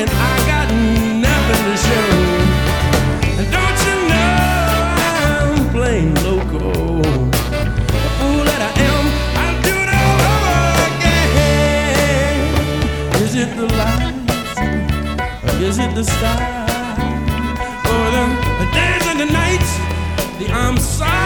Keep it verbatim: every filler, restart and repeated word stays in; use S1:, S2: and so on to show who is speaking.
S1: and I got nothing to show. And don't you know I'm playing loco? The fool that I am, I'll do it all over again. Is it the lights, or is it the stars, or the, the days and the nights, the I'm sorry